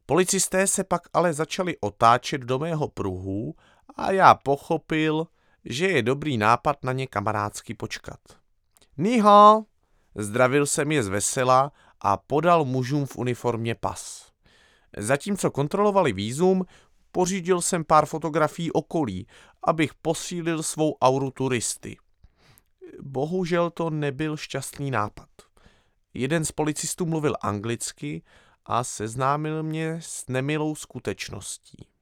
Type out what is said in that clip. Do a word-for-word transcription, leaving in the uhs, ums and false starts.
Policisté se pak ale začali otáčet do mého pruhu a já pochopil, že je dobrý nápad na ně kamarádsky počkat. Niha, zdravil jsem je zvesela a podal mužům v uniformě pas. Zatímco kontrolovali vízum, pořídil jsem pár fotografií okolí, abych posílil svou auru turisty. Bohužel to nebyl šťastný nápad. Jeden z policistů mluvil anglicky a seznámil mě s nemilou skutečností.